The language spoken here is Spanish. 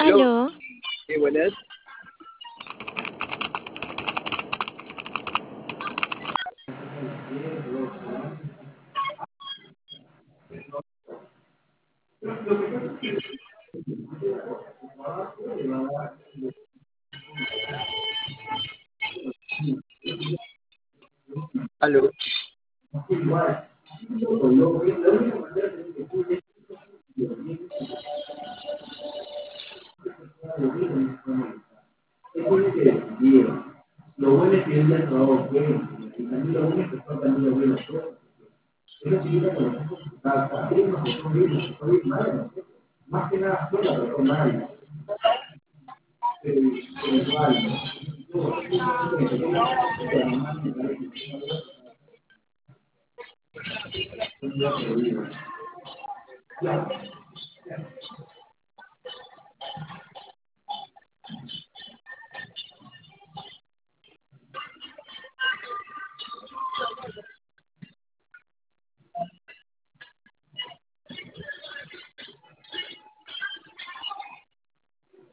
Aló, Aló, sí, buenas. Aló, Lo bueno es que él ya trabajó bien, y también lo bueno es que está también lo bueno. Esa chiquita con los ojos está bien, no se bien, no se bien mal. Más que nada sola, pero con nadie. Pero igual, ¿no? Yo,